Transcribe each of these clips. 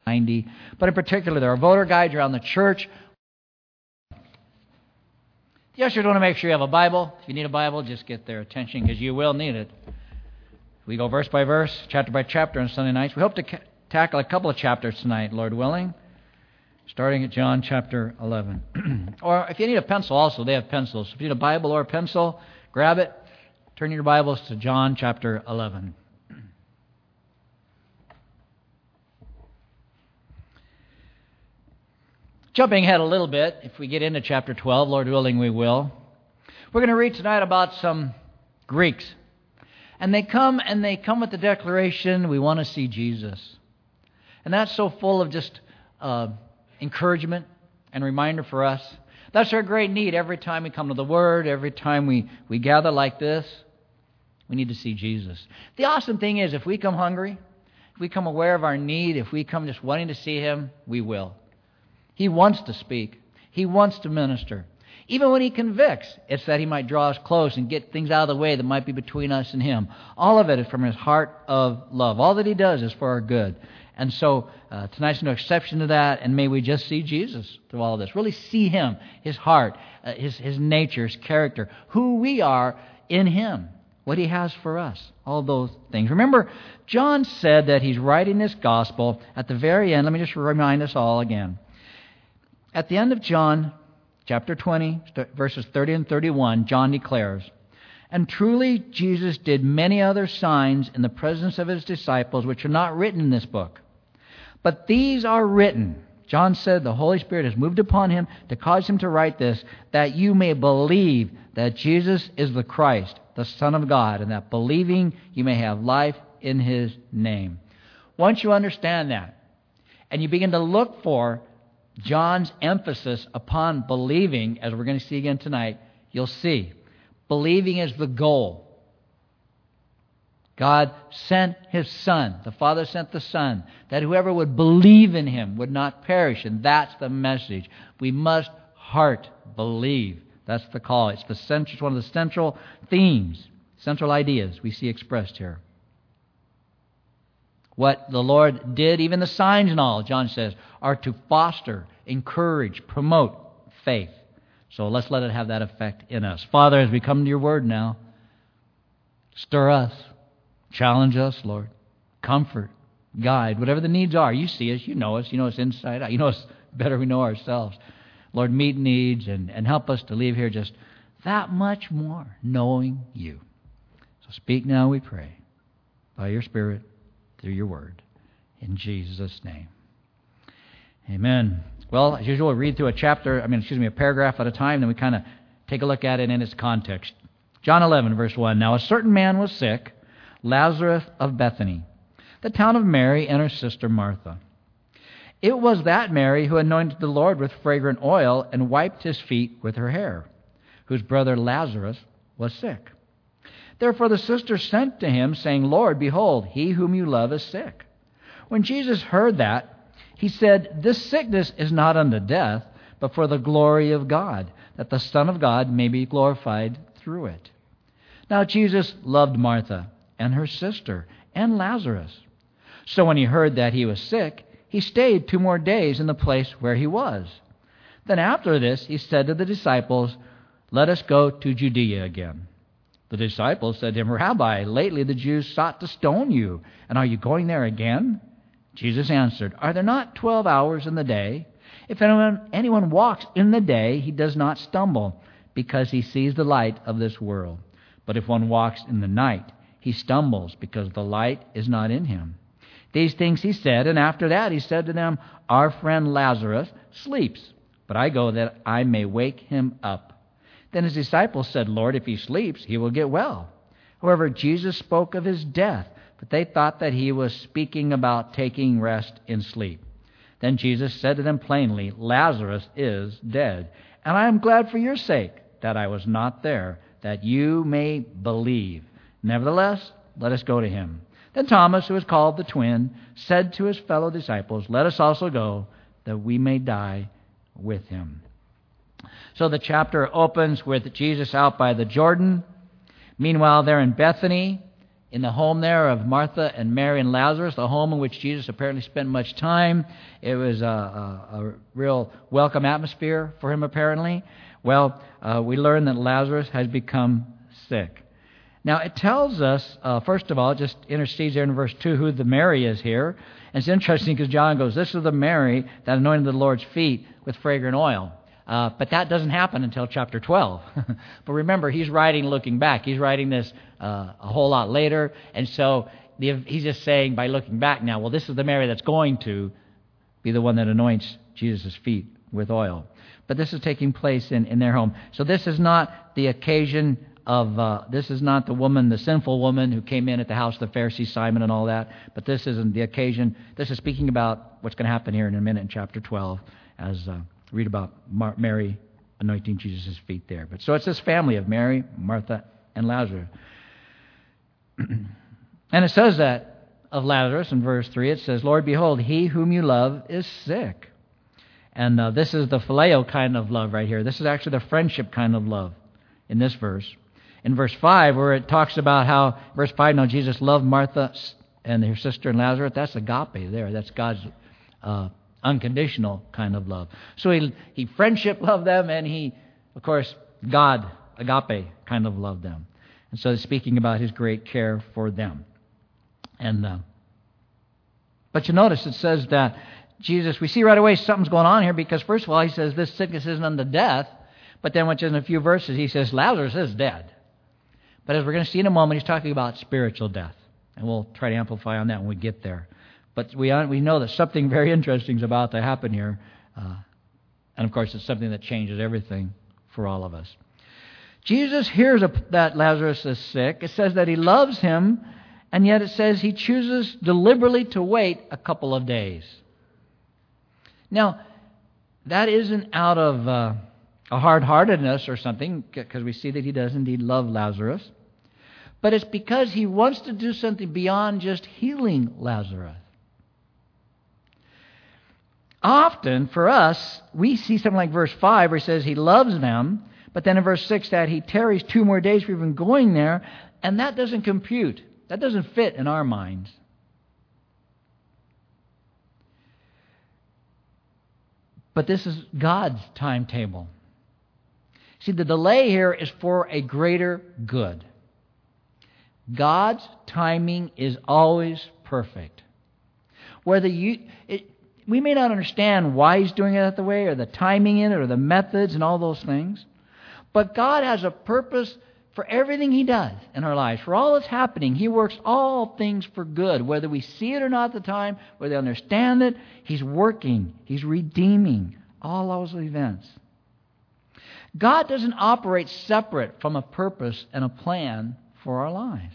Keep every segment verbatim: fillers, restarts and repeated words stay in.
ninety. But in particular, there are voter guides around the church. The ushers want to make sure you have a Bible. If you need a Bible, just get their attention because you will need it. We go verse by verse, chapter by chapter on Sunday nights. We hope to ca- tackle a couple of chapters tonight, Lord willing, starting at John chapter eleven. Or if you need a pencil also, they have pencils. If you need a Bible or a pencil, grab it. Turn your Bibles to John chapter eleven. Jumping ahead a little bit, if we get into chapter twelve, Lord willing we will. We're going to read tonight about some Greeks. And they come and they come with the declaration, we want to see Jesus. And that's so full of just uh, encouragement and reminder for us. That's our great need every time we come to the Word, every time we, we gather like this. We need to see Jesus. The awesome thing is, if we come hungry, if we come aware of our need, if we come just wanting to see Him, we will. He wants to speak. He wants to minister. Even when He convicts, it's that He might draw us close and get things out of the way that might be between us and Him. All of it is from His heart of love. All that He does is for our good. And so uh, tonight's no exception to that, and may we just see Jesus through all of this. Really see Him, His heart, uh, His, His nature, His character, who we are in Him, what He has for us, all those things. Remember, John said that he's writing this gospel at the very end. Let me just remind us all again. At the end of John chapter twenty, verses thirty and thirty-one, John declares, "And truly Jesus did many other signs in the presence of His disciples, which are not written in this book. But these are written," John said the Holy Spirit has moved upon him to cause him to write this, "that you may believe that Jesus is the Christ, the Son of God, and that believing you may have life in His name." Once you understand that, and you begin to look for John's emphasis upon believing, as we're going to see again tonight, you'll see. Believing is the goal. God sent His Son. The Father sent the Son, that whoever would believe in Him would not perish. And that's the message. We must heart believe. That's the call. It's the central, it's one of the central themes, central ideas we see expressed here. What the Lord did, even the signs and all, John says, are to foster, encourage, promote faith. So let's let it have that effect in us. Father, as we come to Your Word now, stir us, challenge us, Lord. Comfort, guide, whatever the needs are. You see us, You know us, You know us inside out. You know us better than we know ourselves. Lord, meet needs and, and help us to leave here just that much more knowing You. So speak now, we pray, by Your Spirit, through Your Word. In Jesus' name. Amen. Well, as usual, we read through a chapter, I mean, excuse me, a paragraph at a time, then we kind of take a look at it in its context. John eleven, verse one. "Now a certain man was sick, Lazarus of Bethany, the town of Mary and her sister Martha. It was that Mary who anointed the Lord with fragrant oil and wiped His feet with her hair, whose brother Lazarus was sick. Therefore the sisters sent to Him, saying, Lord, behold, he whom You love is sick. When Jesus heard that, He said, This sickness is not unto death, but for the glory of God, that the Son of God may be glorified through it. Now Jesus loved Martha and her sister and Lazarus. So when He heard that he was sick, He stayed two more days in the place where he was. Then after this He said to the disciples, Let us go to Judea again. The disciples said to Him, Rabbi, lately the Jews sought to stone You, and are you going there again? Jesus answered, Are there not twelve hours in the day? If anyone, anyone walks in the day, he does not stumble, because he sees the light of this world. But if one walks in the night, he stumbles, because the light is not in him. These things He said, and after that He said to them, Our friend Lazarus sleeps, but I go that I may wake him up. Then His disciples said, Lord, if he sleeps, he will get well. However, Jesus spoke of his death, but they thought that He was speaking about taking rest in sleep. Then Jesus said to them plainly, Lazarus is dead, and I am glad for your sake that I was not there, that you may believe. Nevertheless, let us go to him. Then Thomas, who is called the twin, said to his fellow disciples, Let us also go, that we may die with him. So the chapter opens with Jesus out by the Jordan. Meanwhile, they're in Bethany. in the home there of Martha and Mary and Lazarus, the home in which Jesus apparently spent much time. It was a, a, a real welcome atmosphere for him, apparently. Well, uh, we learn that Lazarus has become sick. Now, it tells us, uh, first of all, it just intercedes there in verse two, who the Mary is here. And it's interesting because John goes, this is the Mary that anointed the Lord's feet with fragrant oil. Uh, but that doesn't happen until chapter twelve. But remember, he's writing looking back. He's writing this uh, a whole lot later. And so the, he's just saying by looking back now, well, this is the Mary that's going to be the one that anoints Jesus' feet with oil. But this is taking place in, in their home. So this is not the occasion of, uh, this is not the woman, the sinful woman who came in at the house of the Pharisee Simon and all that. But this isn't the occasion. This is speaking about what's going to happen here in a minute in chapter twelve as... Uh, Read about Mar- Mary anointing Jesus' feet there. But so it's this family of Mary, Martha, and Lazarus. And it says that of Lazarus in verse three. It says, Lord, behold, he whom you love is sick. And uh, this is the phileo kind of love right here. This is actually the friendship kind of love in this verse. In verse five, where it talks about how, verse five, now Jesus loved Martha and her sister and Lazarus. That's agape there. That's God's uh unconditional kind of love. So he he friendship loved them, and he, of course, God, agape, kind of loved them. And so he's speaking about his great care for them. And uh, but you notice it says that Jesus, we see right away something's going on here, because first of all, he says this sickness isn't unto death, but then which in a few verses he says Lazarus is dead. But as we're going to see in a moment, he's talking about spiritual death. And we'll try to amplify on that when we get there. But we we know that something very interesting is about to happen here. Uh, and, of course, it's something that changes everything for all of us. Jesus hears that Lazarus is sick. It says that he loves him, and yet it says he chooses deliberately to wait a couple of days. Now, that isn't out of uh, a hard-heartedness or something, because we see that he does indeed love Lazarus. But it's because he wants to do something beyond just healing Lazarus. Often, for us, we see something like verse five where he says he loves them, but then in verse six that he tarries two more days for even going there, and that doesn't compute. That doesn't fit in our minds. But this is God's timetable. See, the delay here is for a greater good. God's timing is always perfect. Whether you... It, We may not understand why he's doing it that way, or the timing in it, or the methods and all those things. But God has a purpose for everything he does in our lives. For all that's happening, he works all things for good. Whether we see it or not at the time, whether we understand it, he's working. He's redeeming all those events. God doesn't operate separate from a purpose and a plan for our lives.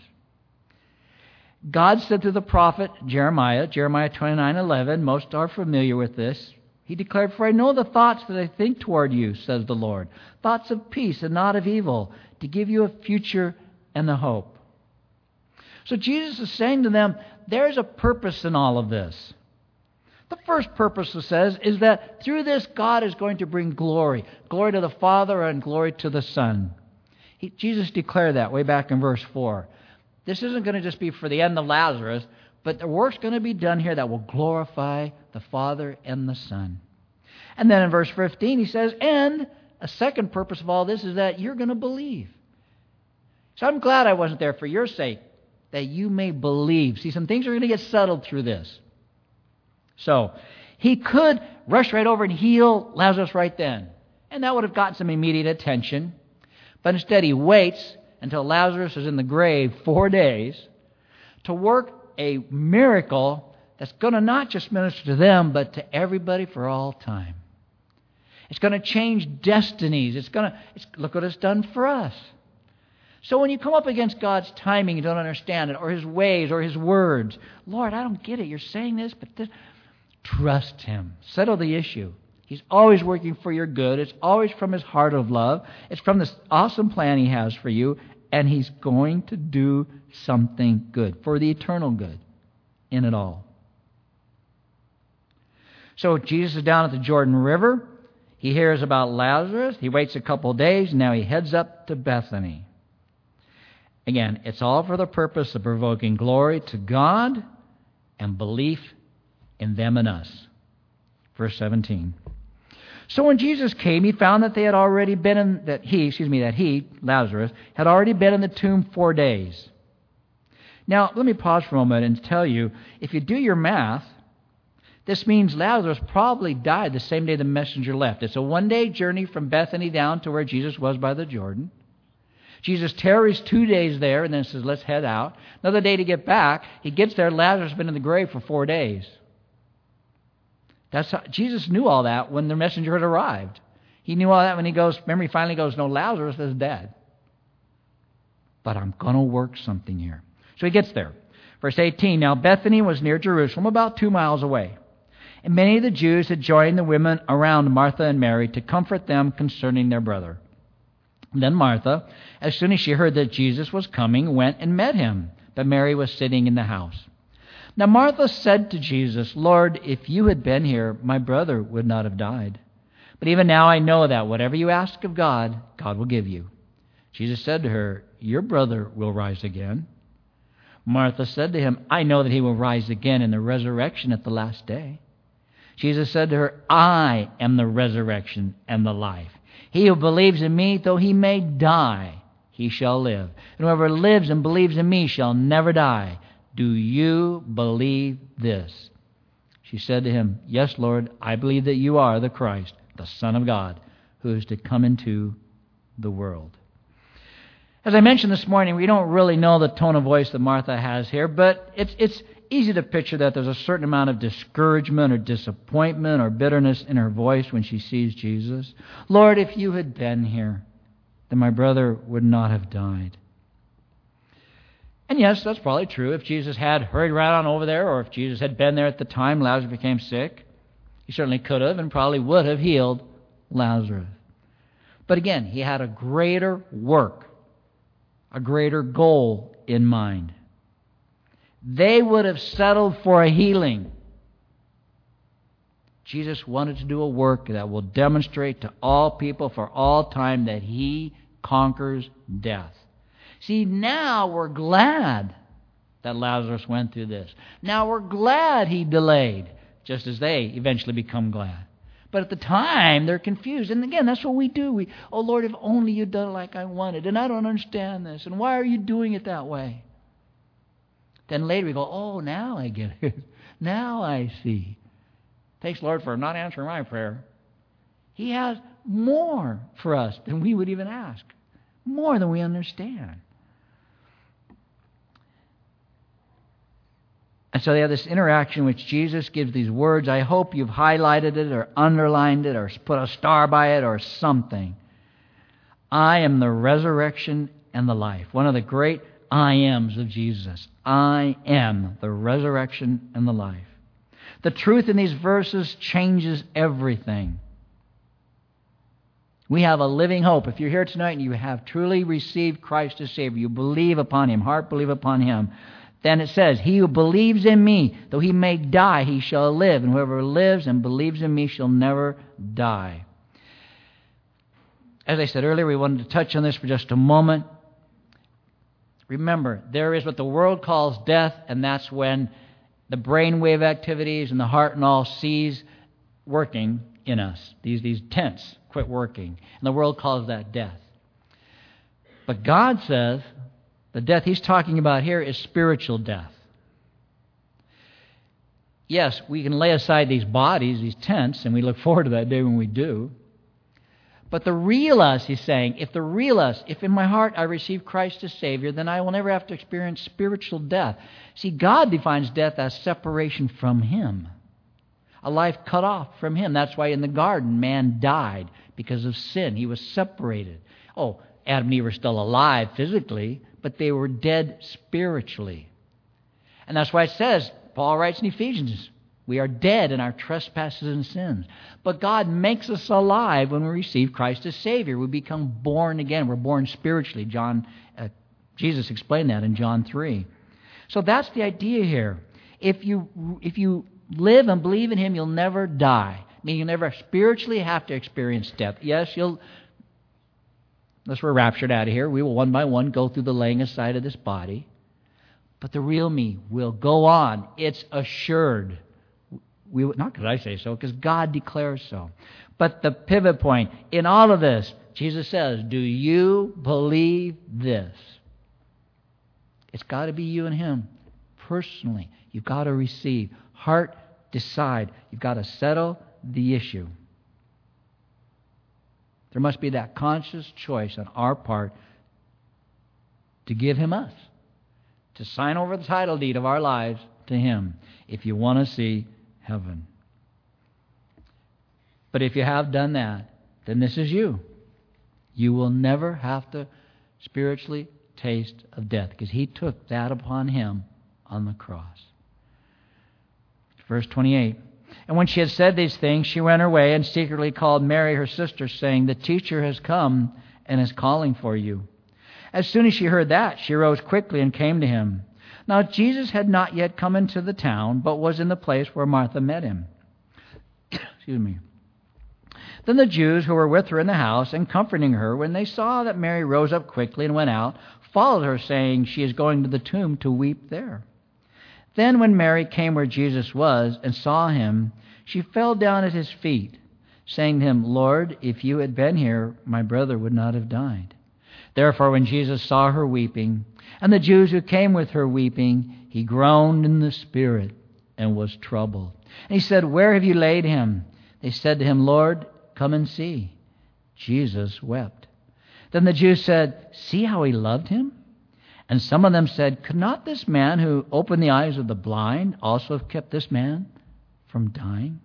God said to the prophet Jeremiah, Jeremiah twenty-nine eleven, most are familiar with this. He declared, for I know the thoughts that I think toward you, says the Lord, thoughts of peace and not of evil, to give you a future and a hope. So Jesus is saying to them, there's a purpose in all of this. The first purpose, it says, is that through this God is going to bring glory. Glory to the Father and glory to the Son. He, Jesus declared that way back in verse four. This isn't going to just be for the end of Lazarus, but the work's going to be done here that will glorify the Father and the Son. And then in verse fifteen, he says, and a second purpose of all this is that you're going to believe. So I'm glad I wasn't there for your sake, that you may believe. See, some things are going to get settled through this. So, he could rush right over and heal Lazarus right then, and that would have gotten some immediate attention. But instead, he waits until Lazarus is in the grave four days to work a miracle that's going to not just minister to them, but to everybody for all time. It's going to change destinies. It's going to it's, look what it's done for us. So when you come up against God's timing, you don't understand it, or His ways, or His words. Lord, I don't get it. You're saying this, but this. Trust Him. Settle the issue. He's always working for your good. It's always from His heart of love. It's from this awesome plan He has for you. And He's going to do something good, for the eternal good in it all. So Jesus is down at the Jordan River. He hears about Lazarus. He waits a couple of days. Now he heads up to Bethany. Again, it's all for the purpose of provoking glory to God and belief in them and us. Verse seventeen. So when Jesus came, he found that they had already been in, that he, excuse me, that he, Lazarus, had already been in the tomb four days. Now, let me pause for a moment and tell you, if you do your math, this means Lazarus probably died the same day the messenger left. It's a one-day journey from Bethany down to where Jesus was by the Jordan. Jesus tarries two days there and then says, let's head out. Another day to get back. He gets there, Lazarus has been in the grave for four days. That's how, Jesus knew all that when the messenger had arrived. He knew all that when he goes, remember he finally goes, no, Lazarus is dead. But I'm going to work something here. So he gets there. Verse eighteen, now Bethany was near Jerusalem, about two miles away. And many of the Jews had joined the women around Martha and Mary to comfort them concerning their brother. Then Martha, as soon as she heard that Jesus was coming, went and met him. But Mary was sitting in the house. Now Martha said to Jesus, Lord, if you had been here, my brother would not have died. But even now I know that whatever you ask of God, God will give you. Jesus said to her, your brother will rise again. Martha said to him, I know that he will rise again in the resurrection at the last day. Jesus said to her, I am the resurrection and the life. He who believes in me, though he may die, he shall live. And whoever lives and believes in me shall never die. Do you believe this? She said to him, yes, Lord, I believe that you are the Christ, the Son of God, who is to come into the world. As I mentioned this morning, we don't really know the tone of voice that Martha has here, but it's it's easy to picture that there's a certain amount of discouragement or disappointment or bitterness in her voice when she sees Jesus. Lord, if you had been here, then my brother would not have died. And yes, that's probably true. If Jesus had hurried right on over there, or if Jesus had been there at the time Lazarus became sick, he certainly could have and probably would have healed Lazarus. But again, he had a greater work, a greater goal in mind. They would have settled for a healing. Jesus wanted to do a work that will demonstrate to all people for all time that he conquers death. See, now we're glad that Lazarus went through this. Now we're glad he delayed, just as they eventually become glad. But at the time, they're confused. And again, that's what we do. We, oh, Lord, if only you'd done it like I wanted. And I don't understand this. And why are you doing it that way? Then later we go, oh, now I get it. Now I see. Thanks, Lord, for not answering my prayer. He has more for us than we would even ask. More than we understand. And so they have this interaction in which Jesus gives these words. I hope you've highlighted it or underlined it or put a star by it or something. I am the resurrection and the life. One of the great I ams of Jesus. I am the resurrection and the life. The truth in these verses changes everything. We have a living hope. If you're here tonight and you have truly received Christ as Savior, you believe upon Him, heart believe upon Him, then it says, he who believes in me, though he may die, he shall live. And whoever lives and believes in me shall never die. As I said earlier, we wanted to touch on this for just a moment. Remember, there is what the world calls death, and that's when the brainwave activities and the heart and all cease working in us. These, these tents quit working. And the world calls that death. But God says the death He's talking about here is spiritual death. Yes, we can lay aside these bodies, these tents, and we look forward to that day when we do. But the real us, He's saying, if the real us, if in my heart I receive Christ as Savior, then I will never have to experience spiritual death. See, God defines death as separation from Him. A life cut off from Him. That's why in the garden man died because of sin. He was separated. Oh, Adam and Eve were still alive physically, but they were dead spiritually. And that's why it says, Paul writes in Ephesians, we are dead in our trespasses and sins. But God makes us alive when we receive Christ as Savior. We become born again. We're born spiritually. John, uh, Jesus explained that in John three. So that's the idea here. If you if you live and believe in Him, you'll never die. I mean, you'll never spiritually have to experience death. Yes, you'll unless we're raptured out of here, we will one by one go through the laying aside of this body. But the real me will go on. It's assured. We, not because I say so, because God declares so. But the pivot point in all of this, Jesus says, do you believe this? It's got to be you and Him. Personally, you've got to receive. Heart, decide. You've got to settle the issue. There must be that conscious choice on our part to give Him us, to sign over the title deed of our lives to Him if you want to see heaven. But if you have done that, then this is you. You will never have to spiritually taste of death because He took that upon Him on the cross. Verse twenty-eight. And when she had said these things, she went her way and secretly called Mary, her sister, saying, the teacher has come and is calling for you. As soon as she heard that, she rose quickly and came to Him. Now Jesus had not yet come into the town, but was in the place where Martha met Him. Excuse me. Then the Jews who were with her in the house and comforting her, when they saw that Mary rose up quickly and went out, followed her, saying, she is going to the tomb to weep there. Then when Mary came where Jesus was and saw Him, she fell down at His feet, saying to Him, Lord, if you had been here, my brother would not have died. Therefore, when Jesus saw her weeping, and the Jews who came with her weeping, He groaned in the spirit and was troubled. And He said, where have you laid Him? They said to Him, Lord, come and see. Jesus wept. Then the Jews said, see how He loved him? And some of them said, could not this man who opened the eyes of the blind also have kept this man from dying?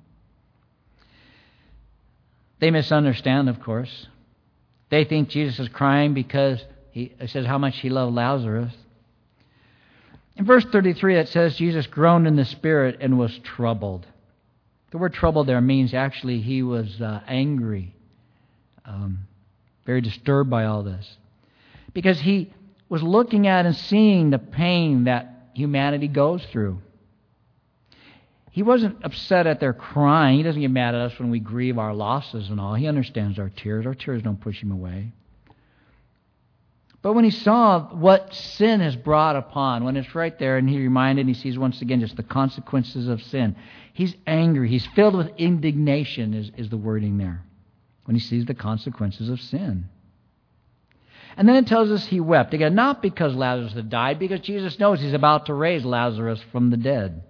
They misunderstand, of course. They think Jesus is crying because he says how much He loved Lazarus. In verse thirty-three, it says Jesus groaned in the spirit and was troubled. The word troubled there means actually He was uh, angry, um, very disturbed by all this. Because He was looking at and seeing the pain that humanity goes through. He wasn't upset at their crying. He doesn't get mad at us when we grieve our losses and all. He understands our tears. Our tears don't push Him away. But when He saw what sin has brought upon, when it's right there and He reminded, and He sees once again just the consequences of sin, He's angry. He's filled with indignation is, is the wording there, when He sees the consequences of sin. And then it tells us He wept. Again, not because Lazarus had died, because Jesus knows He's about to raise Lazarus from the dead.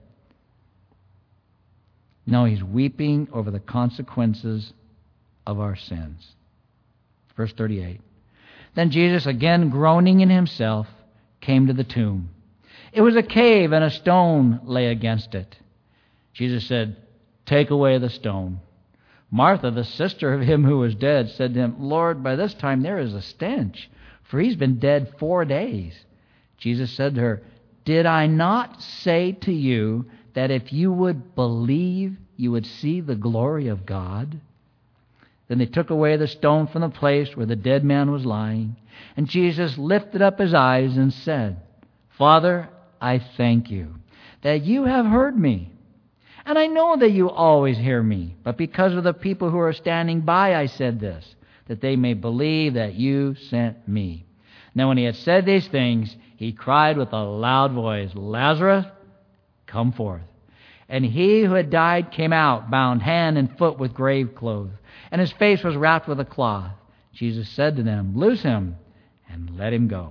No, He's weeping over the consequences of our sins. Verse thirty-eight. Then Jesus, again groaning in Himself, came to the tomb. It was a cave, and a stone lay against it. Jesus said, take away the stone. Martha, the sister of him who was dead, said to Him, Lord, by this time there is a stench, for he's been dead four days. Jesus said to her, did I not say to you that if you would believe, you would see the glory of God? Then they took away the stone from the place where the dead man was lying. And Jesus lifted up His eyes and said, Father, I thank you that you have heard me. And I know that you always hear me. But because of the people who are standing by, I said this, that they may believe that you sent me. Now when He had said these things, He cried with a loud voice, Lazarus, come forth. And he who had died came out, bound hand and foot with grave clothes, and his face was wrapped with a cloth. Jesus said to them, loose him and let him go.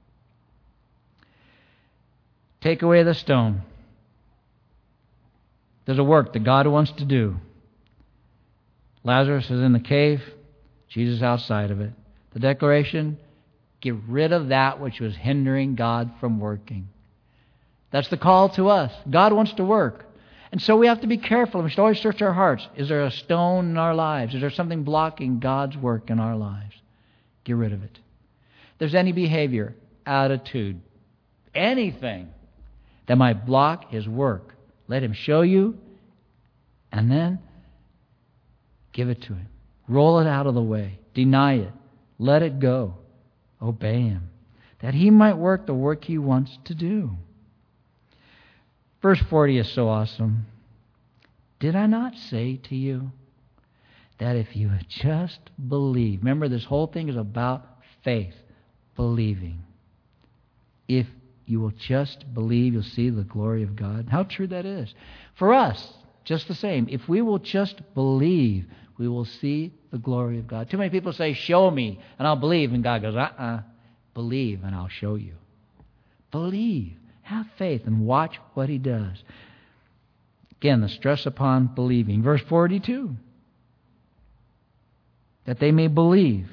Take away the stone. There's a work that God wants to do. Lazarus is in the cave, Jesus outside of it. The declaration, get rid of that which was hindering God from working. That's the call to us. God wants to work. And so we have to be careful. We should always search our hearts. Is there a stone in our lives? Is there something blocking God's work in our lives? Get rid of it. If there's any behavior, attitude, anything that might block His work, let Him show you, and then give it to Him. Roll it out of the way. Deny it. Let it go. Obey Him, that He might work the work He wants to do. Verse forty is so awesome. Did I not say to you that if you had just believed, remember this whole thing is about faith, believing. If you will just believe, you'll see the glory of God. How true that is. For us, just the same. If we will just believe, we will see the glory of God. Too many people say, show me, and I'll believe. And God goes, uh-uh. Believe, and I'll show you. Believe. Have faith, and watch what He does. Again, the stress upon believing. Verse forty-two. That they may believe.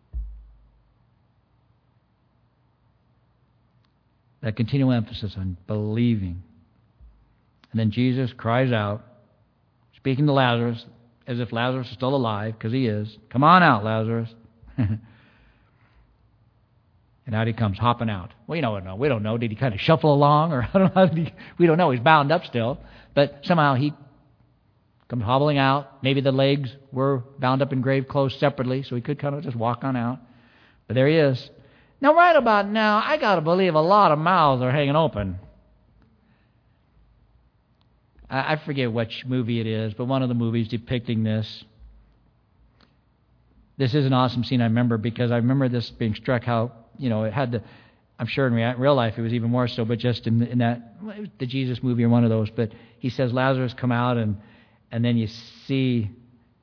That continual emphasis on believing. And then Jesus cries out, speaking to Lazarus, as if Lazarus is still alive, because he is. Come on out, Lazarus. And out he comes, hopping out. We don't know. We don't know. Did he kind of shuffle along? Or I don't know. He, we don't know. He's bound up still. But somehow he comes hobbling out. Maybe the legs were bound up in grave clothes separately, so he could kind of just walk on out. But there he is. Now, right about now, I got to believe a lot of mouths are hanging open. I, I forget which movie it is, but one of the movies depicting this. This is an awesome scene I remember, because I remember this being struck how, you know, it had to, I'm sure in real life it was even more so, but just in, in that, the Jesus movie or one of those, but he says, Lazarus come out, and, and then you see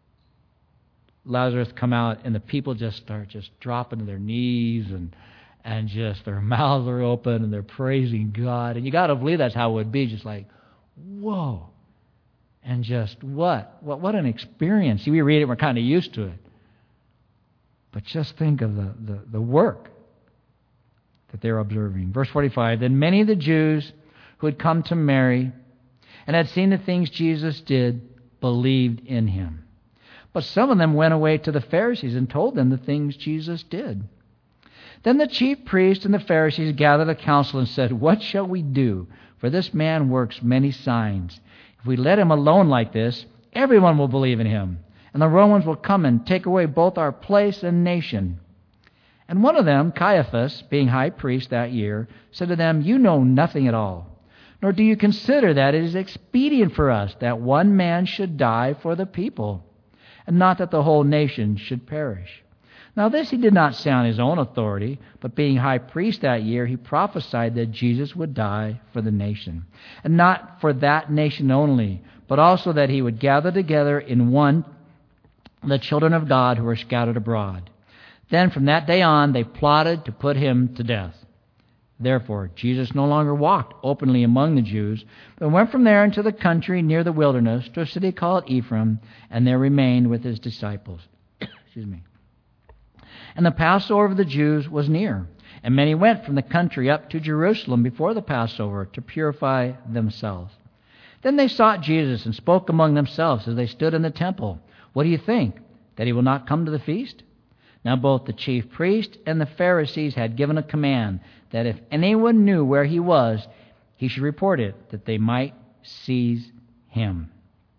Lazarus come out, and the people just start just dropping to their knees, and and just their mouths are open, and they're praising God. And you got to believe that's how it would be, just like, whoa. And just what? What, what an experience. See, we read it, we're kind of used to it. But just think of the, the, the work that they're observing. Verse forty-five, then many of the Jews who had come to Mary and had seen the things Jesus did believed in Him. But some of them went away to the Pharisees and told them the things Jesus did. Then the chief priests and the Pharisees gathered a council and said, what shall we do? For this man works many signs. If we let him alone like this, everyone will believe in him, and the Romans will come and take away both our place and nation. And one of them, Caiaphas, being high priest that year, said to them, you know nothing at all, nor do you consider that it is expedient for us that one man should die for the people, and not that the whole nation should perish. Now this he did not say on his own authority, but being high priest that year, he prophesied that Jesus would die for the nation, and not for that nation only, but also that he would gather together in one the children of God who were scattered abroad. Then from that day on, they plotted to put him to death. Therefore, Jesus no longer walked openly among the Jews, but went from there into the country near the wilderness to a city called Ephraim, and there remained with his disciples. Excuse me. And the Passover of the Jews was near, and many went from the country up to Jerusalem before the Passover to purify themselves. Then they sought Jesus and spoke among themselves as they stood in the temple. What do you think? That he will not come to the feast? Now both the chief priest and the Pharisees had given a command that if anyone knew where he was, he should report it, that they might seize him.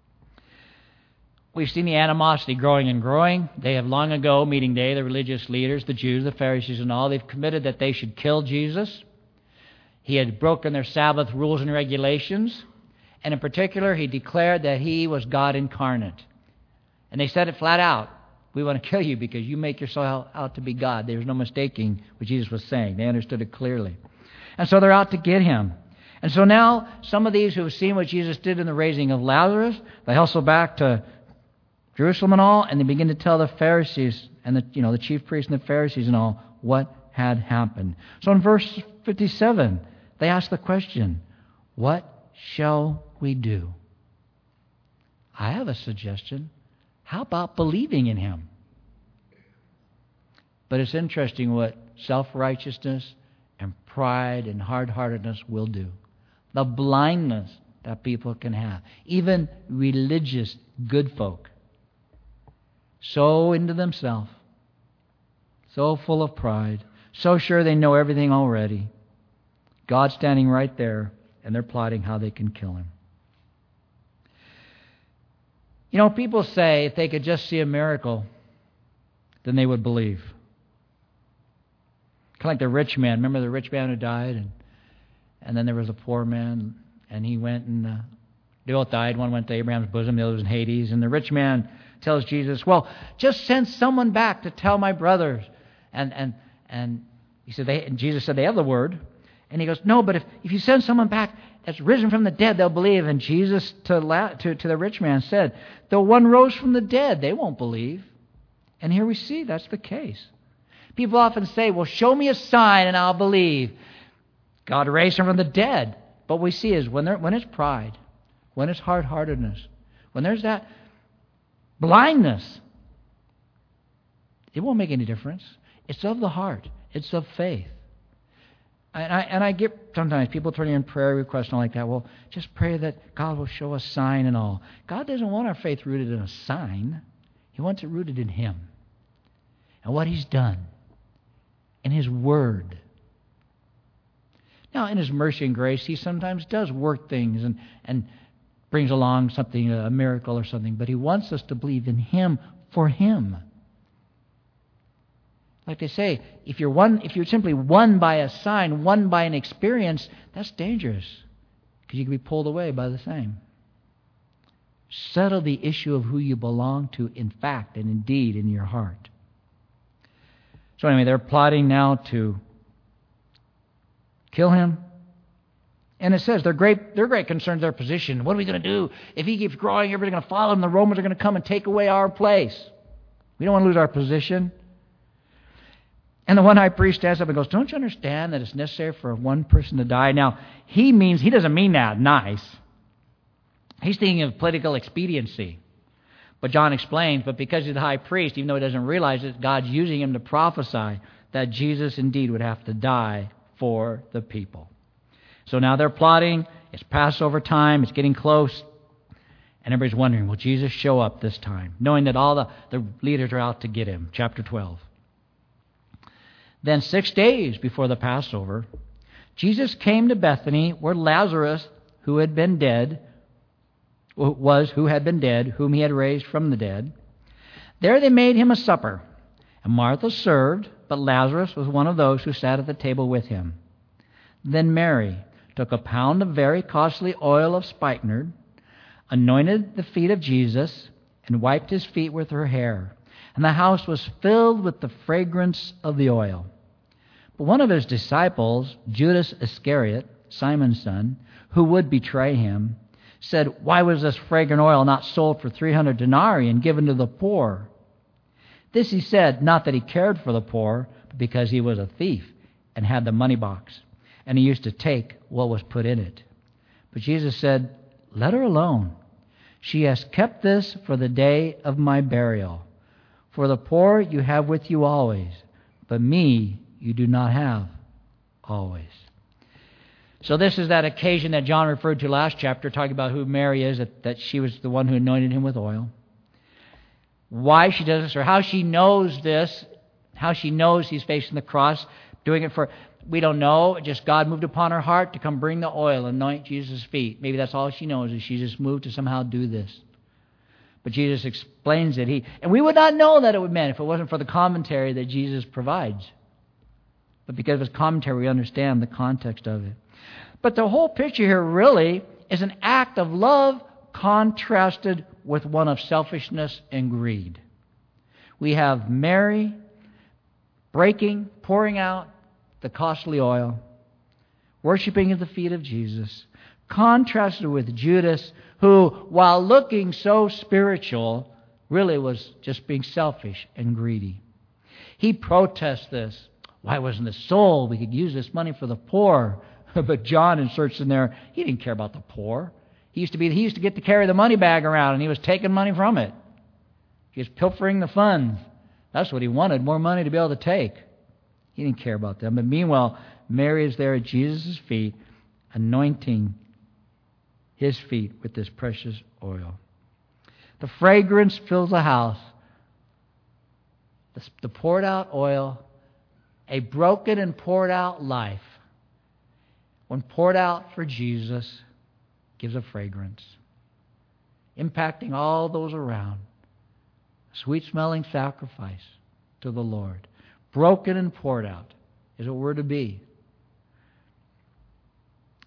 We've seen the animosity growing and growing. They have long ago, meeting day, the religious leaders, the Jews, the Pharisees and all, they've committed that they should kill Jesus. He had broken their Sabbath rules and regulations. And in particular, he declared that he was God incarnate. And they said it flat out. We want to kill you because you make yourself out to be God. There's no mistaking what Jesus was saying. They understood it clearly. And so they're out to get him. And so now some of these who have seen what Jesus did in the raising of Lazarus, they hustle back to Jerusalem and all, and they begin to tell the Pharisees and the you know the chief priests and the Pharisees and all what had happened. So in verse fifty-seven, they ask the question, what shall we do? I have a suggestion. How about believing in him? But it's interesting what self-righteousness and pride and hard-heartedness will do. The blindness that people can have. Even religious good folk. So into themselves. So full of pride. So sure they know everything already. God standing right there, and they're plotting how they can kill him. You know, people say if they could just see a miracle, then they would believe. Kind of like the rich man. Remember the rich man who died? And and then there was a poor man, and he went and uh, they both died. One went to Abraham's bosom, the other was in Hades. And the rich man tells Jesus, well, just send someone back to tell my brothers. And and And he said, they, and Jesus said, they have the word. And he goes, no, but if, if you send someone back that's risen from the dead, they'll believe. And Jesus to, La, to, to the rich man said, though one rose from the dead, they won't believe. And here we see that's the case. People often say, well, show me a sign and I'll believe. God raised him from the dead. But what we see is when, there, when it's pride, when it's hard-heartedness, when there's that blindness, it won't make any difference. It's of the heart. It's of faith. And I, and I get sometimes people turning in prayer requests and all like that. Well, just pray that God will show us sign and all. God doesn't want our faith rooted in a sign. He wants it rooted in Him and what He's done in His Word. Now, in His mercy and grace, He sometimes does work things and, and brings along something, a miracle or something. But He wants us to believe in Him for Him. Like they say, if you're one, if you're simply won by a sign, won by an experience, that's dangerous because you can be pulled away by the same. Settle the issue of who you belong to in fact and indeed in your heart. So anyway, they're plotting now to kill him. And it says they're great, they're great concerned their position. What are we going to do? If he keeps growing, everybody's going to follow him. The Romans are going to come and take away our place. We don't want to lose our position. And the one high priest stands up and goes, don't you understand that it's necessary for one person to die? Now, he means, he doesn't mean that nice. He's thinking of political expediency. But John explains, but because he's the high priest, even though he doesn't realize it, God's using him to prophesy that Jesus indeed would have to die for the people. So now they're plotting. It's Passover time. It's getting close. And everybody's wondering, will Jesus show up this time? Knowing that all the, the leaders are out to get him. Chapter twelve. Then six days before the Passover, Jesus came to Bethany where Lazarus, who had been dead, was who had been dead, whom he had raised from the dead. There they made him a supper. And Martha served, but Lazarus was one of those who sat at the table with him. Then Mary took a pound of very costly oil of spikenard, anointed the feet of Jesus, and wiped his feet with her hair. And the house was filled with the fragrance of the oil. But one of his disciples, Judas Iscariot, Simon's son, who would betray him, said, why was this fragrant oil not sold for three hundred denarii and given to the poor? This he said, not that he cared for the poor, but because he was a thief and had the money box, and he used to take what was put in it. But Jesus said, let her alone. She has kept this for the day of my burial. For the poor you have with you always, but me you do not have always. So this is that occasion that John referred to last chapter, talking about who Mary is, that, that she was the one who anointed him with oil. Why she does this, or how she knows this, how she knows he's facing the cross, doing it for, we don't know. Just God moved upon her heart to come bring the oil, anoint Jesus' feet. Maybe that's all she knows, is she just moved to somehow do this. But Jesus explains it. He, and we would not know that it would mean if it wasn't for the commentary that Jesus provides. But because of his commentary, we understand the context of it. But the whole picture here really is an act of love contrasted with one of selfishness and greed. We have Mary breaking, pouring out the costly oil, worshiping at the feet of Jesus, contrasted with Judas, who, while looking so spiritual, really was just being selfish and greedy. He protests this. Why wasn't this sold? We could use this money for the poor. But John inserts in there, he didn't care about the poor. He used to be, he used to get to carry the money bag around, and he was taking money from it. He was pilfering the funds. That's what he wanted, more money to be able to take. He didn't care about them. But meanwhile, Mary is there at Jesus' feet, anointing his feet with this precious oil. The fragrance fills the house. The, the poured out oil, a broken and poured out life, when poured out for Jesus, gives a fragrance, impacting all those around. Sweet-smelling sacrifice to the Lord. Broken and poured out is what we're to be.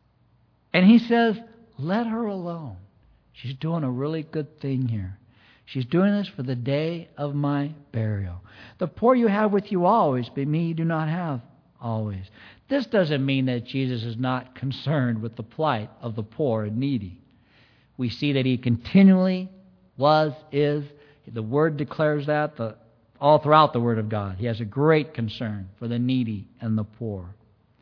And he says, let her alone. She's doing a really good thing here. She's doing this for the day of my burial. The poor you have with you always, but me you do not have always. This doesn't mean that Jesus is not concerned with the plight of the poor and needy. We see that He continually was, is. The Word declares that the, all throughout the Word of God. He has a great concern for the needy and the poor.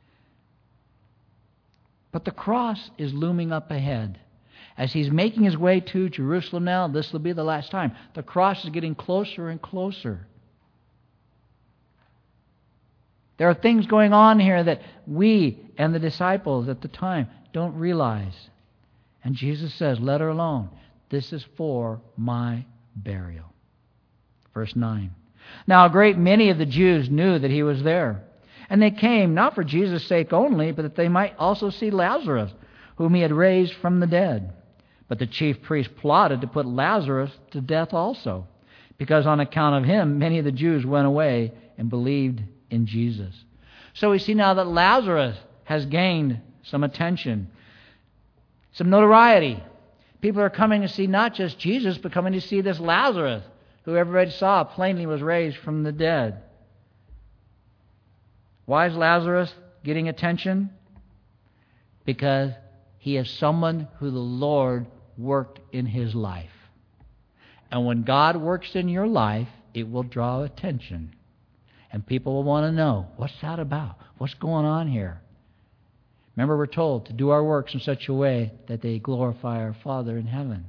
But the cross is looming up ahead. As He's making His way to Jerusalem now, this will be the last time. The cross is getting closer and closer. There are things going on here that we and the disciples at the time don't realize. And Jesus says, let her alone. This is for my burial. Verse nine. Now a great many of the Jews knew that He was there. And they came, not for Jesus' sake only, but that they might also see Lazarus, whom He had raised from the dead. But the chief priests plotted to put Lazarus to death also, because on account of him, many of the Jews went away and believed in Jesus. So we see now that Lazarus has gained some attention, some notoriety. People are coming to see not just Jesus, but coming to see this Lazarus, who everybody saw plainly was raised from the dead. Why is Lazarus getting attention? Because he is someone who the Lord worked in his life. And when God works in your life, it will draw attention. And people will want to know, what's that about? What's going on here? Remember, we're told to do our works in such a way that they glorify our Father in heaven.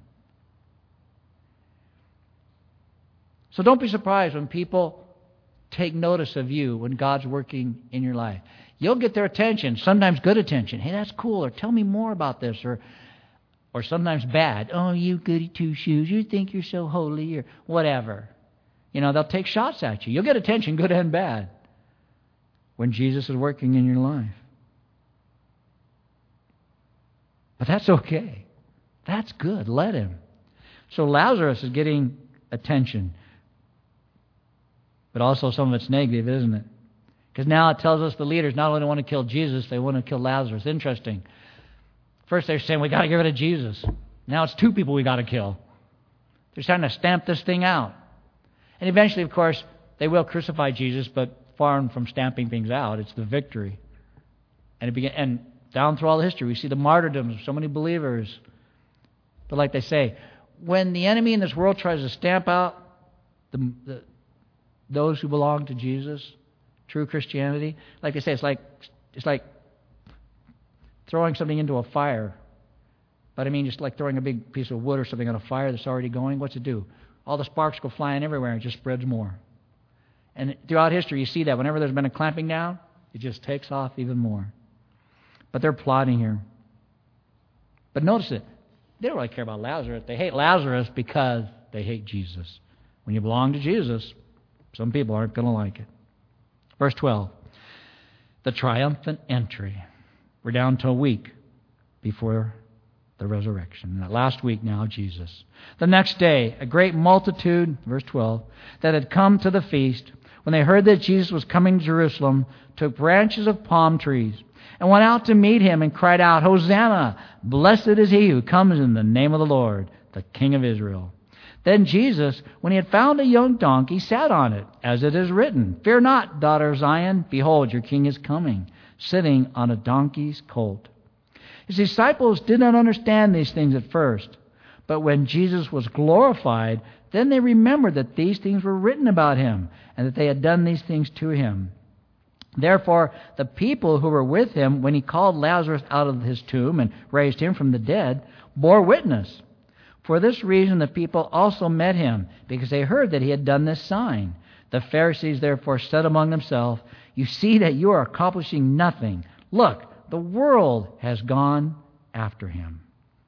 So don't be surprised when people take notice of you when God's working in your life. You'll get their attention, sometimes good attention. Hey, that's cool, or tell me more about this, or or sometimes bad. Oh, you goody two-shoes, you think you're so holy, or whatever. You know, they'll take shots at you. You'll get attention, good and bad, when Jesus is working in your life. But that's okay. That's good. Let Him. So Lazarus is getting attention. But also some of it's negative, isn't it? Because now it tells us the leaders not only want to kill Jesus, they want to kill Lazarus. Interesting. First they're saying, we got to get rid of Jesus. Now it's two people we got to kill. They're trying to stamp this thing out. And eventually, of course, they will crucify Jesus, but far from stamping things out, it's the victory. And it began, and down through all the history, we see the martyrdoms of so many believers. But like they say, when the enemy in this world tries to stamp out the, the those who belong to Jesus, true Christianity, like they say, it's like it's like throwing something into a fire. But I mean, just like throwing a big piece of wood or something on a fire that's already going. What's it do? All the sparks go flying everywhere, and it just spreads more. And throughout history, you see that whenever there's been a clamping down, it just takes off even more. But they're plotting here. But notice it. They don't really care about Lazarus. They hate Lazarus because they hate Jesus. When you belong to Jesus, some people aren't going to like it. Verse twelve. The triumphant entry. We're down to a week before the resurrection. That last week now, Jesus. The next day, a great multitude, verse twelve, that had come to the feast, when they heard that Jesus was coming to Jerusalem, took branches of palm trees and went out to meet Him and cried out, Hosanna! Blessed is He who comes in the name of the Lord, the King of Israel. Then Jesus, when He had found a young donkey, sat on it, as it is written, Fear not, daughter of Zion, behold, your King is coming, sitting on a donkey's colt. His disciples did not understand these things at first, but when Jesus was glorified, then they remembered that these things were written about Him, and that they had done these things to Him. Therefore, the people who were with Him when He called Lazarus out of his tomb and raised him from the dead bore witness. For this reason the people also met Him, because they heard that He had done this sign. The Pharisees therefore said among themselves, You see that you are accomplishing nothing. Look, the world has gone after Him.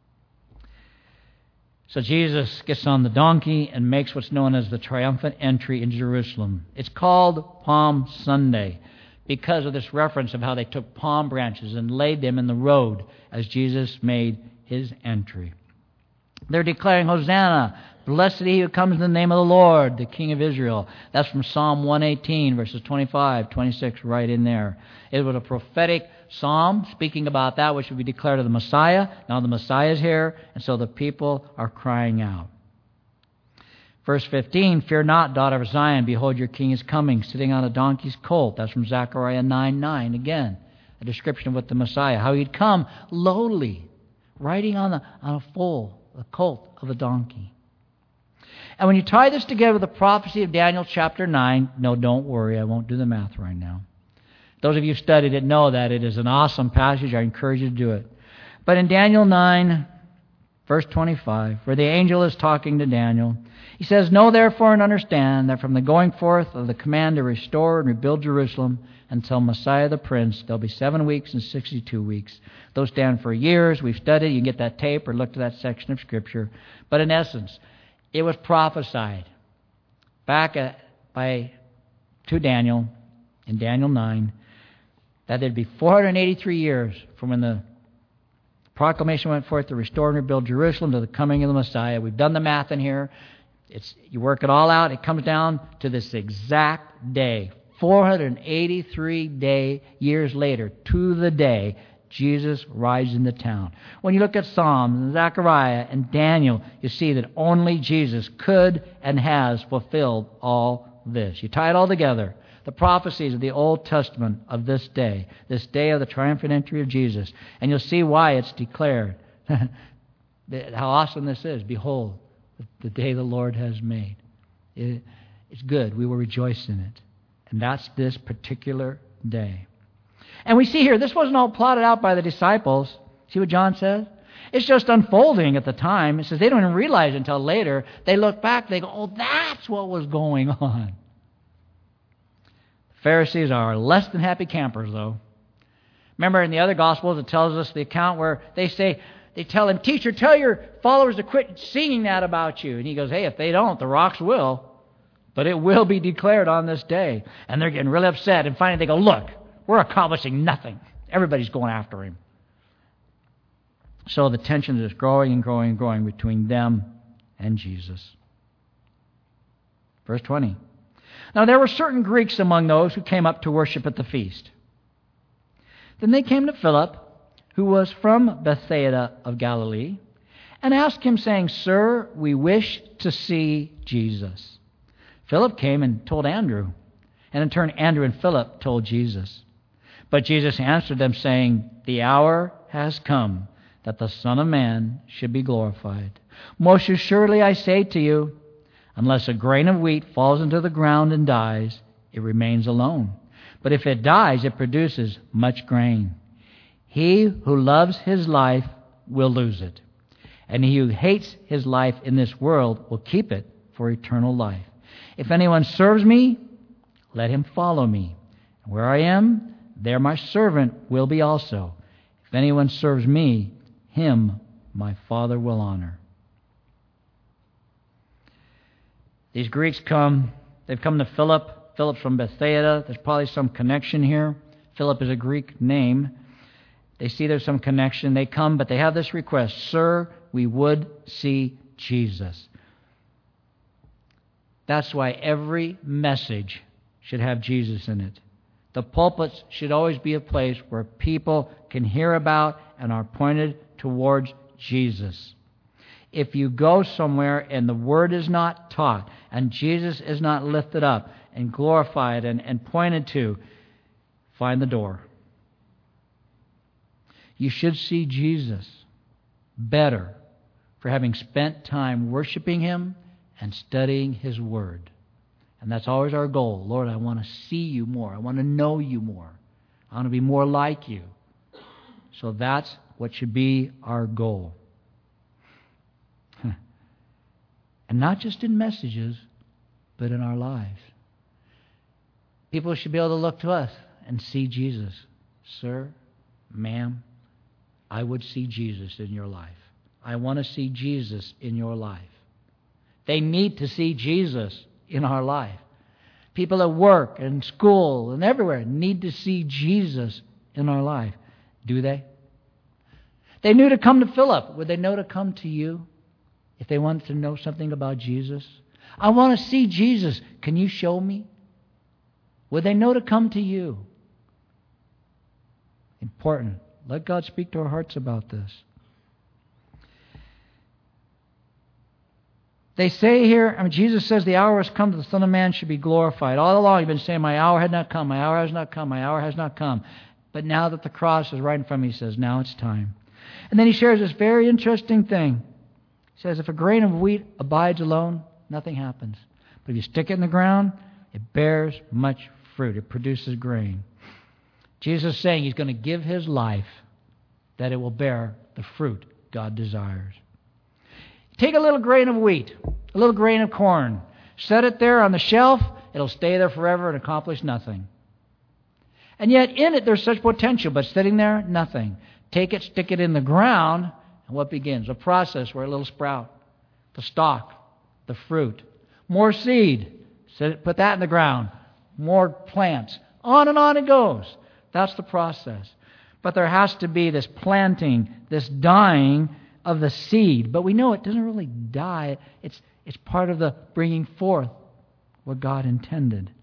So Jesus gets on the donkey and makes what's known as the triumphant entry into Jerusalem. It's called Palm Sunday because of this reference of how they took palm branches and laid them in the road as Jesus made His entry. They're declaring, Hosanna, blessed is He who comes in the name of the Lord, the King of Israel. That's from Psalm one eighteen, verses twenty-five, twenty-six, right in there. It was a prophetic psalm speaking about that which would be declared of the Messiah. Now the Messiah is here, and so the people are crying out. Verse fifteen, fear not, daughter of Zion, behold, your king is coming, sitting on a donkey's colt. That's from Zechariah nine nine. Again, a description of what the Messiah, how he'd come lowly, riding on, the, on a foal, a colt of a donkey. And when you tie this together with the prophecy of Daniel chapter nine, no, don't worry, I won't do the math right now. Those of you who studied it know that it is an awesome passage. I encourage you to do it. But in Daniel nine, verse twenty-five, where the angel is talking to Daniel, he says, know therefore and understand that from the going forth of the command to restore and rebuild Jerusalem until Messiah the Prince, there'll be seven weeks and sixty-two weeks. Those stand for years. We've studied. You can get that tape or look to that section of Scripture. But in essence, it was prophesied back at, by to Daniel in Daniel nine that there'd be four hundred eighty-three years from when the proclamation went forth to restore and rebuild Jerusalem to the coming of the Messiah. We've done the math in here. It's, you work it all out, it comes down to this exact day. four hundred eighty-three day, years later, to the day, Jesus rides into town. When you look at Psalms and Zechariah and Daniel, you see that only Jesus could and has fulfilled all this. You tie it all together. The prophecies of the Old Testament of this day, this day of the triumphant entry of Jesus, and you'll see why it's declared. How awesome this is. Behold, the day the Lord has made. It, it's good. We will rejoice in it. And that's this particular day. And we see here, this wasn't all plotted out by the disciples. See what John says? It's just unfolding at the time. It says they don't even realize it until later. They look back, they go, oh, that's what was going on. The Pharisees are less than happy campers, though. Remember in the other Gospels, it tells us the account where they say, they tell him, teacher, tell your followers to quit singing that about you. And he goes, hey, if they don't, the rocks will. But it will be declared on this day. And they're getting really upset. And finally they go, look, we're accomplishing nothing. Everybody's going after him. So the tension is growing and growing and growing between them and Jesus. Verse twenty. Now there were certain Greeks among those who came up to worship at the feast. Then they came to Philip, who was from Bethsaida of Galilee, and asked him, saying, Sir, we wish to see Jesus. Philip came and told Andrew, and in turn Andrew and Philip told Jesus. But Jesus answered them, saying, The hour has come that the Son of Man should be glorified. Most assuredly I say to you, unless a grain of wheat falls into the ground and dies, it remains alone. But if it dies, it produces much grain. He who loves his life will lose it, and he who hates his life in this world will keep it for eternal life. If anyone serves me, let him follow me. Where I am, there my servant will be also. If anyone serves me, him my Father will honor. These Greeks come, they've come to Philip. Philip's from Bethsaida. There's probably some connection here. Philip is a Greek name. They see there's some connection. They come, but they have this request. Sir, we would see Jesus. That's why every message should have Jesus in it. The pulpits should always be a place where people can hear about and are pointed towards Jesus. If you go somewhere and the Word is not taught and Jesus is not lifted up and glorified and, and pointed to, find the door. You should see Jesus better for having spent time worshiping Him and studying His Word. And that's always our goal. Lord, I want to see You more. I want to know You more. I want to be more like You. So that's what should be our goal. And not just in messages, but in our lives. People should be able to look to us and see Jesus. Sir, ma'am, I would see Jesus in your life. I want to see Jesus in your life. They need to see Jesus in our life. People at work and school and everywhere need to see Jesus in our life. Do they? They knew to come to Philip. Would they know to come to you if they wanted to know something about Jesus? I want to see Jesus. Can you show me? Would they know to come to you? Important. Let God speak to our hearts about this. They say here, I mean, Jesus says the hour has come that the Son of Man should be glorified. All along you've been saying, my hour had not come, my hour has not come, my hour has not come. But now that the cross is right in front of me, he says, now it's time. And then he shares this very interesting thing. He says, if a grain of wheat abides alone, nothing happens. But if you stick it in the ground, it bears much fruit. It produces grain. Jesus is saying he's going to give his life that it will bear the fruit God desires. Take a little grain of wheat, a little grain of corn, set it there on the shelf, it'll stay there forever and accomplish nothing. And yet in it there's such potential, but sitting there, nothing. Take it, stick it in the ground, and what begins? A process where a little sprout, the stalk, the fruit, more seed, put that in the ground, more plants, on and on it goes. That's the process. But there has to be this planting, this dying of the seed. But we know it doesn't really die. It's, it's part of the bringing forth what God intended.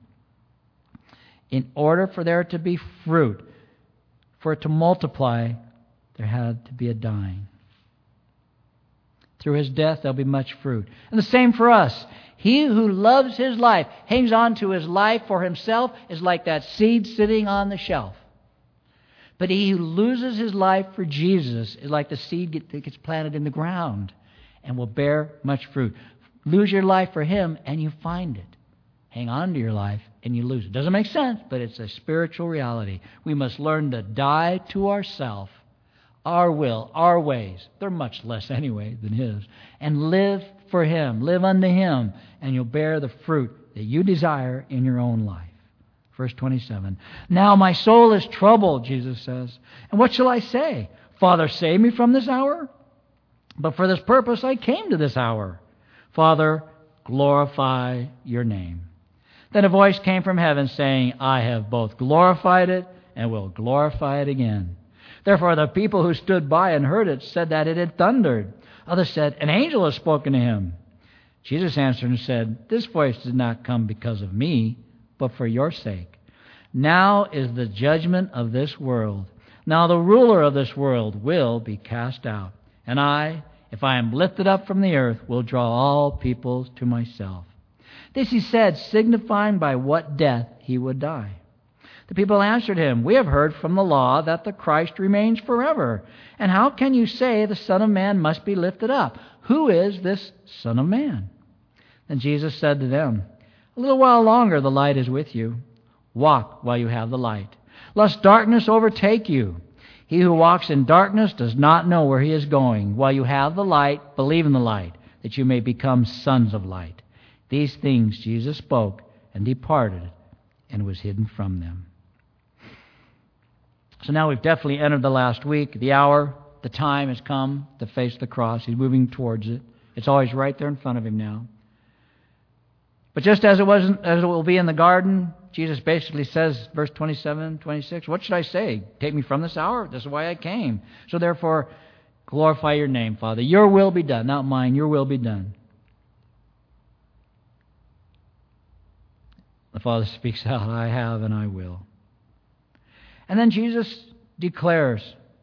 In order for there to be fruit, for it to multiply, there had to be a dying. Through his death, there'll be much fruit. And the same for us. He who loves his life, hangs on to his life for himself, is like that seed sitting on the shelf. But he who loses his life for Jesus is like the seed that gets planted in the ground and will bear much fruit. Lose your life for him and you find it. Hang on to your life and you lose it. Doesn't make sense, but it's a spiritual reality. We must learn to die to ourselves, our will, our ways. They're much less anyway than his. And live for him. Live unto him. And you'll bear the fruit that you desire in your own life. Verse twenty-seven. Now my soul is troubled, Jesus says. And what shall I say? Father, save me from this hour? But for this purpose I came to this hour. Father, glorify your name. Then a voice came from heaven saying, I have both glorified it and will glorify it again. Therefore the people who stood by and heard it said that it had thundered. Others said, an angel has spoken to him. Jesus answered and said, this voice did not come because of me, but for your sake. Now is the judgment of this world. Now the ruler of this world will be cast out. And I, if I am lifted up from the earth, will draw all peoples to myself. This he said, signifying by what death he would die. The people answered him, we have heard from the law that the Christ remains forever. And how can you say the Son of Man must be lifted up? Who is this Son of Man? Then Jesus said to them, a little while longer the light is with you. Walk while you have the light, lest darkness overtake you. He who walks in darkness does not know where he is going. While you have the light, believe in the light, that you may become sons of light. These things Jesus spoke and departed and was hidden from them. So now we've definitely entered the last week. The hour, the time has come to face the cross. He's moving towards it. It's always right there in front of him now. But just as it was, as it will be in the garden, Jesus basically says, verse twenty-seven, twenty-six, what should I say? Take me from this hour? This is why I came. So therefore, glorify your name, Father. Your will be done, not mine. Your will be done. The Father speaks out, I have and I will. And then Jesus declares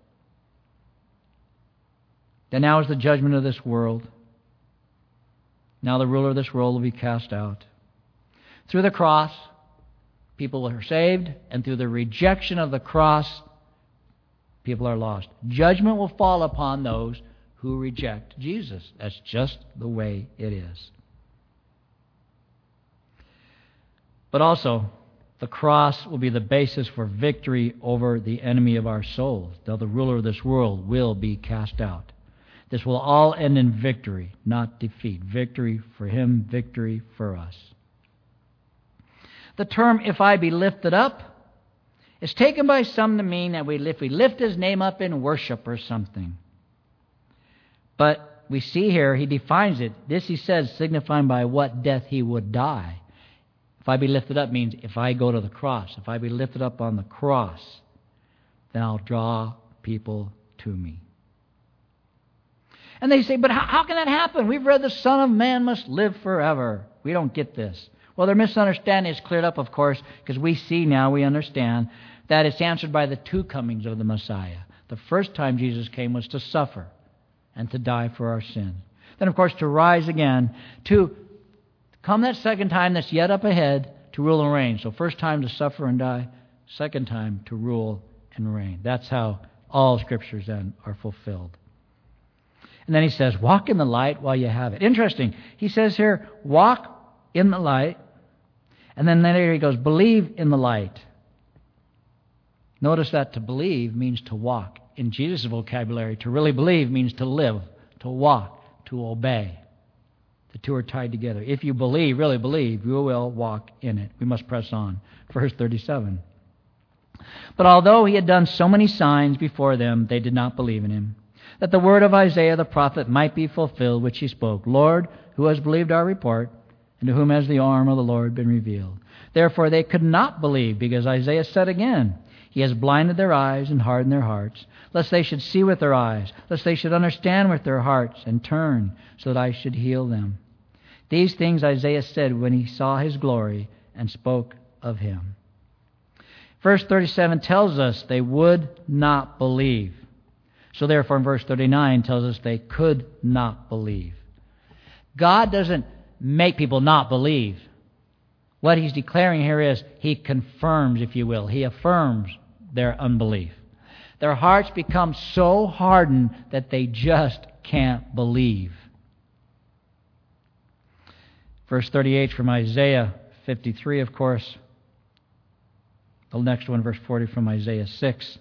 that now is the judgment of this world. Now the ruler of this world will be cast out. Through the cross, people are saved, and through the rejection of the cross, people are lost. Judgment will fall upon those who reject Jesus. That's just the way it is. But also, the cross will be the basis for victory over the enemy of our souls. Now the ruler of this world will be cast out. This will all end in victory, not defeat. Victory for him, victory for us. The term, if I be lifted up, is taken by some to mean that we, if we lift his name up in worship or something. But we see here, he defines it. This, he says, signifying by what death he would die. If I be lifted up means if I go to the cross. If I be lifted up on the cross, then I'll draw people to me. And they say, but how, how can that happen? We've read the Son of Man must live forever. We don't get this. Well, their misunderstanding is cleared up, of course, because we see now, we understand, that it's answered by the two comings of the Messiah. The first time Jesus came was to suffer and to die for our sins. Then, of course, to rise again, to come that second time that's yet up ahead, to rule and reign. So first time to suffer and die, second time to rule and reign. That's how all Scriptures then are fulfilled. And then he says, walk in the light while you have it. Interesting. He says here, walk in the light. And then later he goes, believe in the light. Notice that to believe means to walk. In Jesus' vocabulary, to really believe means to live, to walk, to obey. The two are tied together. If you believe, really believe, you will walk in it. We must press on. Verse thirty-seven. But although he had done so many signs before them, they did not believe in him, that the word of Isaiah the prophet might be fulfilled, which he spoke, Lord, who has believed our report, and to whom has the arm of the Lord been revealed? Therefore they could not believe, because Isaiah said again, He has blinded their eyes and hardened their hearts, lest they should see with their eyes, lest they should understand with their hearts, and turn, so that I should heal them. These things Isaiah said when he saw his glory and spoke of him. Verse thirty-seven tells us they would not believe. So therefore in verse thirty-nine tells us they could not believe. God doesn't make people not believe. What he's declaring here is he confirms, if you will. He affirms their unbelief. Their hearts become so hardened that they just can't believe. Verse thirty-eight from Isaiah fifty-three, of course. The next one, verse forty from Isaiah six.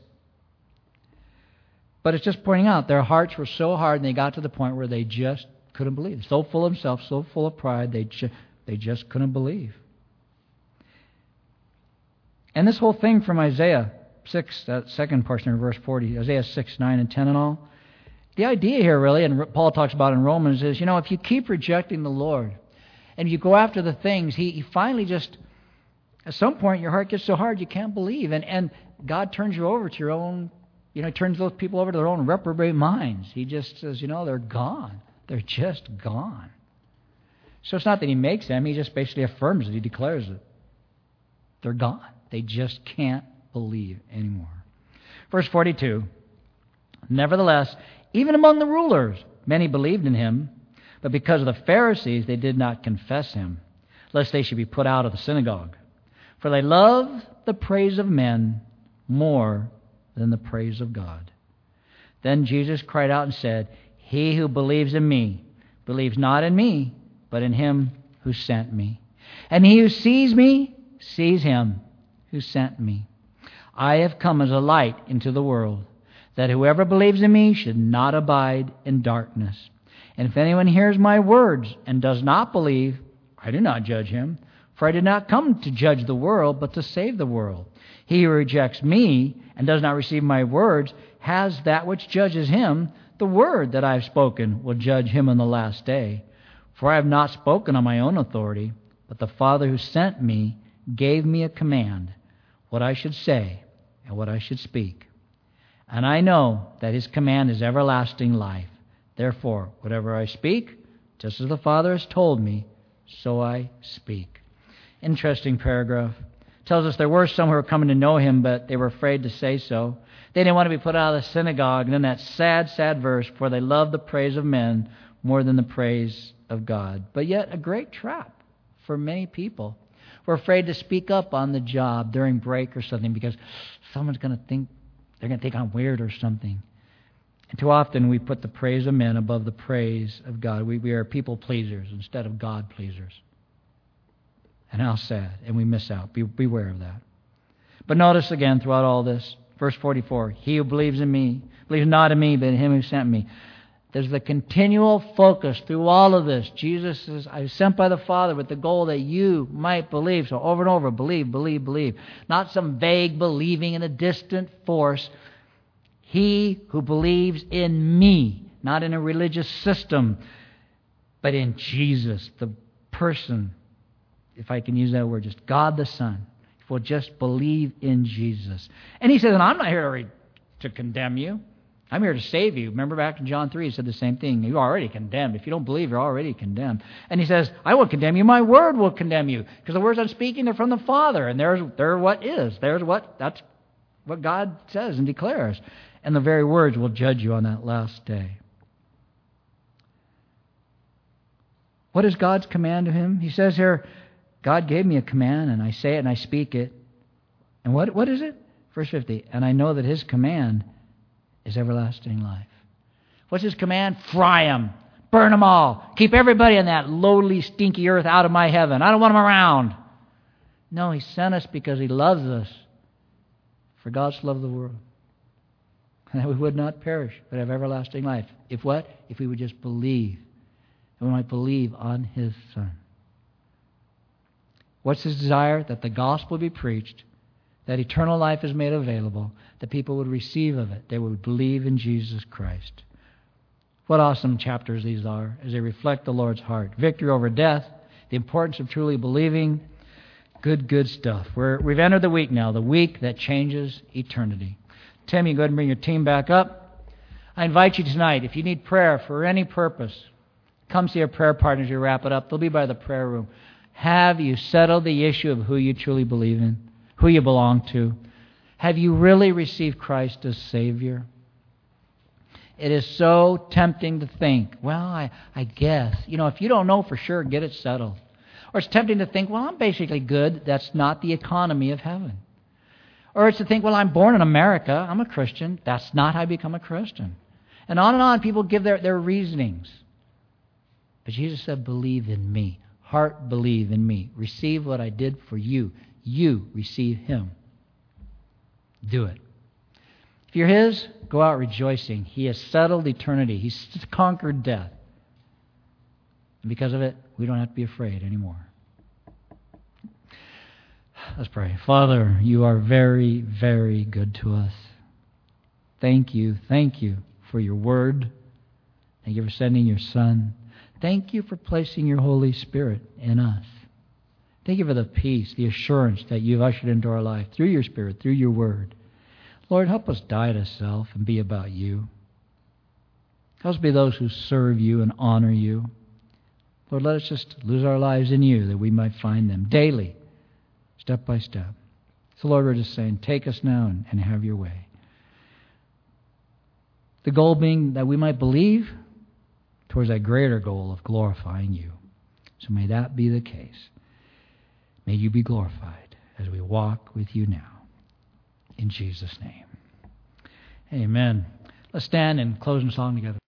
But it's just pointing out their hearts were so hard and they got to the point where they just couldn't believe. So full of themselves, so full of pride, they, ju- they just couldn't believe. And this whole thing from Isaiah six, that second portion of verse forty, Isaiah six, nine, and ten and all, the idea here really, and Paul talks about in Romans, is, you know, if you keep rejecting the Lord and you go after the things, he, he finally just, at some point your heart gets so hard you can't believe. And, and God turns you over to your own, you know, turns those people over to their own reprobate minds. He just says, you know, they're gone. They're just gone. So it's not that he makes them, he just basically affirms it, he declares it. They're gone. They just can't believe anymore. Verse forty-two, nevertheless, even among the rulers, many believed in him, but because of the Pharisees, they did not confess him, lest they should be put out of the synagogue. For they love the praise of men more than the praise of God. Then Jesus cried out and said, He who believes in me, believes not in me, but in him who sent me. And he who sees me, sees him who sent me. I have come as a light into the world, that whoever believes in me should not abide in darkness. And if anyone hears my words and does not believe, I do not judge him, for I did not come to judge the world, but to save the world. He who rejects me and does not receive my words has that which judges him. The word that I have spoken will judge him on the last day. For I have not spoken on my own authority, but the Father who sent me gave me a command, what I should say and what I should speak. And I know that his command is everlasting life. Therefore, whatever I speak, just as the Father has told me, so I speak. Interesting paragraph. Tells us there were some who were coming to know him, but they were afraid to say so. They didn't want to be put out of the synagogue. And then that sad, sad verse, for they love the praise of men more than the praise of God. But yet a great trap for many people. We're afraid to speak up on the job during break or something because someone's going to think, they're going to think I'm weird or something. And too often we put the praise of men above the praise of God. We, we are people pleasers instead of God pleasers. And how sad. And we miss out. Be, beware of that. But notice again throughout all this, verse forty-four, he who believes in me, believes not in me, but in him who sent me. There's the continual focus through all of this. Jesus says, I was sent by the Father with the goal that you might believe. So over and over, believe, believe, believe. Not some vague believing in a distant force. He who believes in me, not in a religious system, but in Jesus, the person, if I can use that word, just God the Son. If we'll just believe in Jesus. And he says, and I'm not here to, re- to condemn you. I'm here to save you. Remember back in John three, he said the same thing. You're already condemned. If you don't believe, you're already condemned. And he says, I will condemn you. My word will condemn you. Because the words I'm speaking, they're from the Father. And there's, they're what is. There's what, that's what God says and declares. And the very words will judge you on that last day. What is God's command to him? He says here, God gave me a command, and I say it and I speak it. And what what is it? Verse fifty, and I know that his command is everlasting life. What's his command? Fry them. Burn them all. Keep everybody on that lowly, stinky earth out of my heaven. I don't want them around. No, he sent us because he loves us. For God so loved the world, and that we would not perish, but have everlasting life. If what? If we would just believe. And we might believe on his Son. What's his desire? That the gospel be preached, that eternal life is made available, that people would receive of it, they would believe in Jesus Christ. What awesome chapters these are as they reflect the Lord's heart. Victory over death, the importance of truly believing. Good, good stuff. We're, we've entered the week now, the week that changes eternity. Tim, you go ahead and bring your team back up. I invite you tonight, if you need prayer for any purpose, come see our prayer partners as we wrap it up. They'll be by the prayer room. Have you settled the issue of who you truly believe in, who you belong to? Have you really received Christ as Savior? It is so tempting to think, well, I, I guess. You know, if you don't know for sure, get it settled. Or it's tempting to think, well, I'm basically good. That's not the economy of heaven. Or it's to think, well, I'm born in America. I'm a Christian. That's not how I become a Christian. And on and on, people give their, their reasonings. But Jesus said, believe in me. Heart, believe in me. Receive what I did for you. You receive him. Do it. If you're his, go out rejoicing. He has settled eternity. He's conquered death. And because of it, we don't have to be afraid anymore. Let's pray. Father, you are very, very good to us. Thank you. Thank you for your word. Thank you for sending your Son. Thank you for placing your Holy Spirit in us. Thank you for the peace, the assurance that you've ushered into our life through your Spirit, through your word. Lord, help us die to self and be about you. Help us be those who serve you and honor you. Lord, let us just lose our lives in you that we might find them daily, step by step. So, Lord, we're just saying, take us now and, and have your way. The goal being that we might believe towards that greater goal of glorifying you. So may that be the case. May you be glorified as we walk with you now. In Jesus' name. Amen. Let's stand and close in song together.